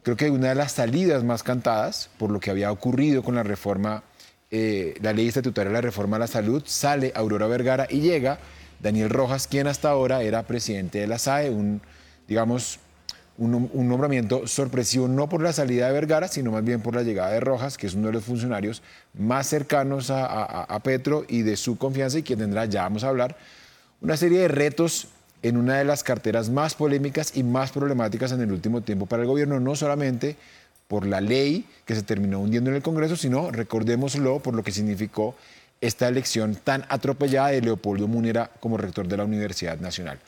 creo que una de las salidas más cantadas por lo que había ocurrido con la reforma, la ley estatutaria de la reforma a la salud, sale Aurora Vergara y llega Daniel Rojas, quien hasta ahora era presidente de la SAE, digamos, un nombramiento sorpresivo, no por la salida de Vergara, sino más bien por la llegada de Rojas, que es uno de los funcionarios más cercanos a Petro y de su confianza, y quien tendrá, ya vamos a hablar, una serie de retos en una de las carteras más polémicas y más problemáticas en el último tiempo para el gobierno, no solamente por la ley que se terminó hundiendo en el Congreso, sino, recordémoslo, por lo que significó esta elección tan atropellada de Leopoldo Múnera como rector de la Universidad Nacional.